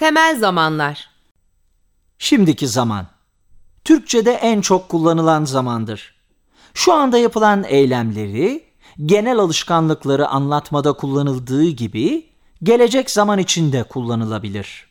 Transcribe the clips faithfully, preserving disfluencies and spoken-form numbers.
Temel zamanlar. Şimdiki zaman. Türkçe'de en çok kullanılan zamandır. Şu anda yapılan eylemleri, genel alışkanlıkları anlatmada kullanıldığı gibi gelecek zaman için de kullanılabilir.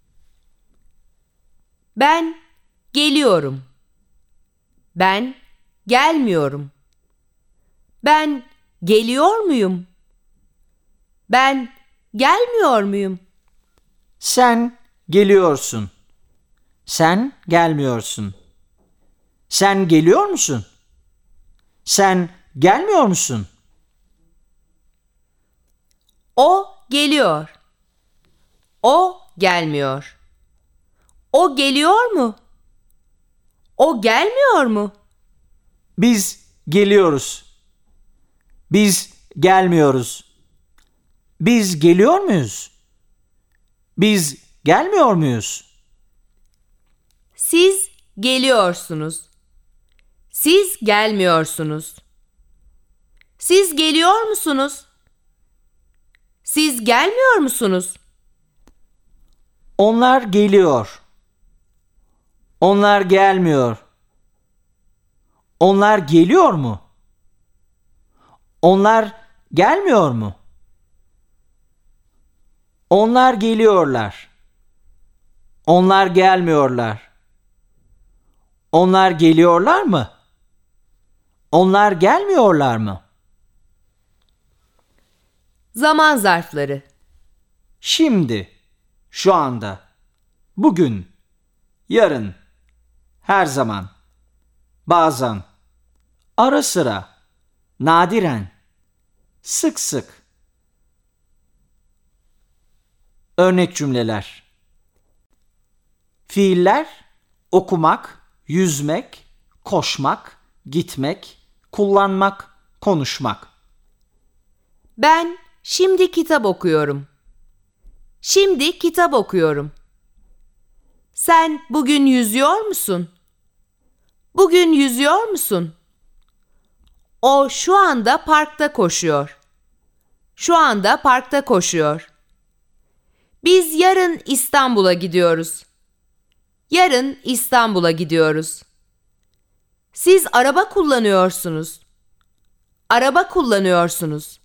Ben geliyorum. Ben gelmiyorum. Ben geliyor muyum? Ben gelmiyor muyum? Sen geliyorsun. Sen gelmiyorsun. Sen geliyor musun? Sen gelmiyor musun? O geliyor. O gelmiyor. O geliyor mu? O gelmiyor mu? Biz geliyoruz. Biz gelmiyoruz. Biz geliyor muyuz? Biz gelmiyor muyuz? Siz geliyorsunuz. Siz gelmiyorsunuz. Siz geliyor musunuz? Siz gelmiyor musunuz? Onlar geliyor. Onlar gelmiyor. Onlar geliyor mu? Onlar gelmiyor mu? Onlar geliyorlar. Onlar gelmiyorlar. Onlar geliyorlar mı? Onlar gelmiyorlar mı? Zaman zarfları. Şimdi, şu anda, bugün, yarın, her zaman, bazen, ara sıra, nadiren, sık sık. Örnek cümleler. Fiiller: okumak, yüzmek, koşmak, gitmek, kullanmak, konuşmak. Ben şimdi kitap okuyorum. Şimdi kitap okuyorum. Sen bugün yüzüyor musun? Bugün yüzüyor musun? O şu anda parkta koşuyor. Şu anda parkta koşuyor. Biz yarın İstanbul'a gidiyoruz. Yarın İstanbul'a gidiyoruz. Siz araba kullanıyorsunuz. Araba kullanıyorsunuz.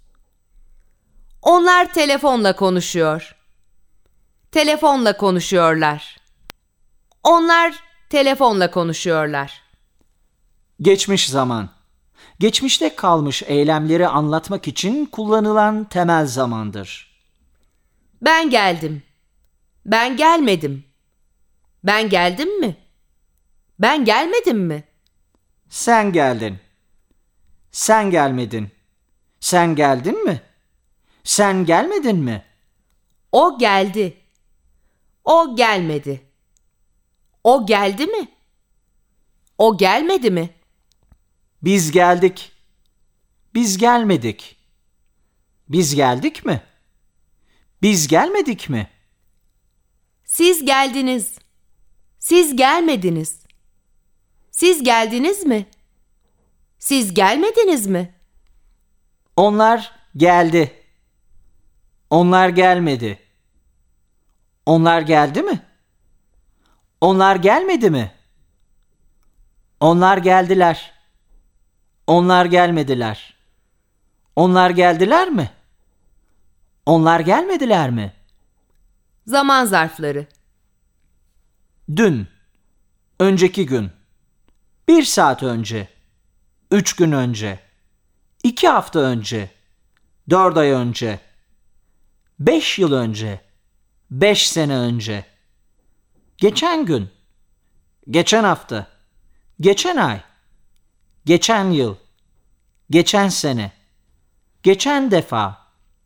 Onlar telefonla konuşuyor. Telefonla konuşuyorlar. Onlar telefonla konuşuyorlar. Geçmiş zaman. Geçmişte kalmış eylemleri anlatmak için kullanılan temel zamandır. Ben geldim. Ben gelmedim. Ben geldim mi? Ben gelmedim mi? Sen geldin. Sen gelmedin. Sen geldin mi? Sen gelmedin mi? O geldi. O gelmedi. O geldi mi? O gelmedi mi? Biz geldik. Biz gelmedik. Biz geldik mi? Biz gelmedik mi? Siz geldiniz. Siz gelmediniz. Siz geldiniz mi? Siz gelmediniz mi? Onlar geldi. Onlar gelmedi. Onlar geldi mi? Onlar gelmedi mi? Onlar geldiler. Onlar gelmediler. Onlar geldiler mi? Onlar gelmediler mi? Zaman zarfları. Dün, önceki gün, bir saat önce, üç gün önce, iki hafta önce, dört ay önce, beş yıl önce, beş sene önce, geçen gün, geçen hafta, geçen ay, geçen yıl, geçen sene, geçen defa.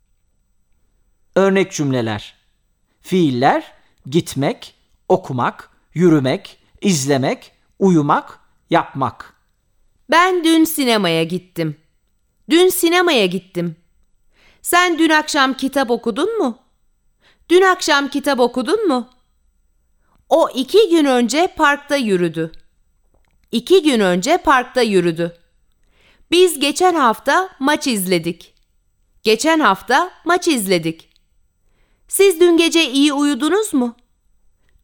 Örnek cümleler. Fiiller: gitmek, okumak, yürümek, izlemek, uyumak, yapmak. Ben dün sinemaya gittim. Dün sinemaya gittim. Sen dün akşam kitap okudun mu? Dün akşam kitap okudun mu? O iki gün önce parkta yürüdü. İki gün önce parkta yürüdü. Biz geçen hafta maç izledik. Geçen hafta maç izledik. Siz dün gece iyi uyudunuz mu?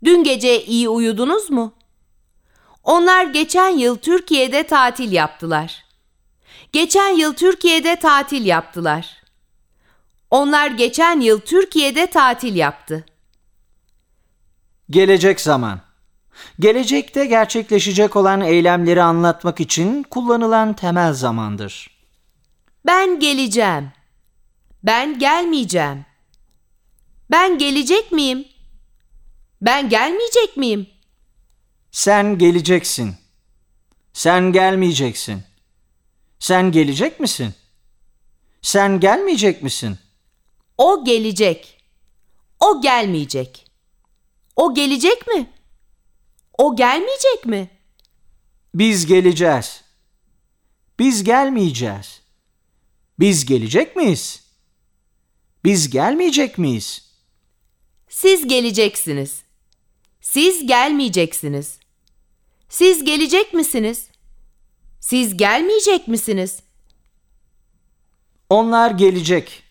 Dün gece iyi uyudunuz mu? Onlar geçen yıl Türkiye'de tatil yaptılar. Geçen yıl Türkiye'de tatil yaptılar. Onlar geçen yıl Türkiye'de tatil yaptı. Gelecek zaman. Gelecekte gerçekleşecek olan eylemleri anlatmak için kullanılan temel zamandır. Ben geleceğim. Ben gelmeyeceğim. Ben gelecek miyim? Ben gelmeyecek miyim? Sen geleceksin. Sen gelmeyeceksin. Sen gelecek misin? Sen gelmeyecek misin? O gelecek. O gelmeyecek. O gelecek mi? O gelmeyecek mi? Biz geleceğiz. Biz gelmeyeceğiz. Biz gelecek miyiz? Biz gelmeyecek miyiz? Siz geleceksiniz. Siz gelmeyeceksiniz. Siz gelecek misiniz? Siz gelmeyecek misiniz? Onlar gelecek.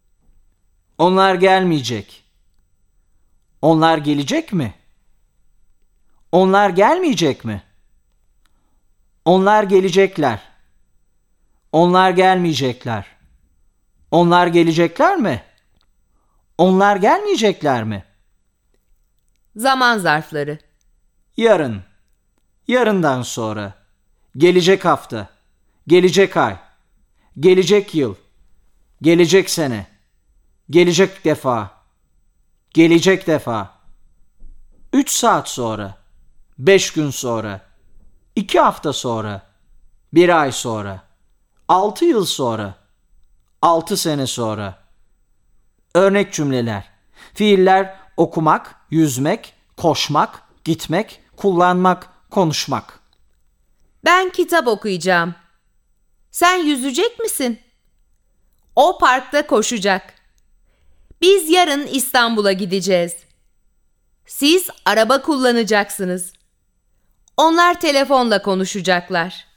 Onlar gelmeyecek. Onlar gelecek mi? Onlar gelmeyecek mi? Onlar gelecekler. Onlar gelmeyecekler. Onlar gelecekler mi? Onlar gelmeyecekler mi? Zaman zarfları. Yarın. Yarından sonra. Gelecek hafta. Gelecek ay. Gelecek yıl. Gelecek sene. Gelecek defa. Gelecek defa. Üç saat sonra. Beş gün sonra. İki hafta sonra. Bir ay sonra. Altı yıl sonra. Altı sene sonra. Örnek cümleler. Fiiller okumak, yüzmek, koşmak, gitmek, kullanmak, konuşmak. Ben kitap okuyacağım. Sen yüzecek misin? O parkta koşacak. Biz yarın İstanbul'a gideceğiz. Siz araba kullanacaksınız. Onlar telefonla konuşacaklar.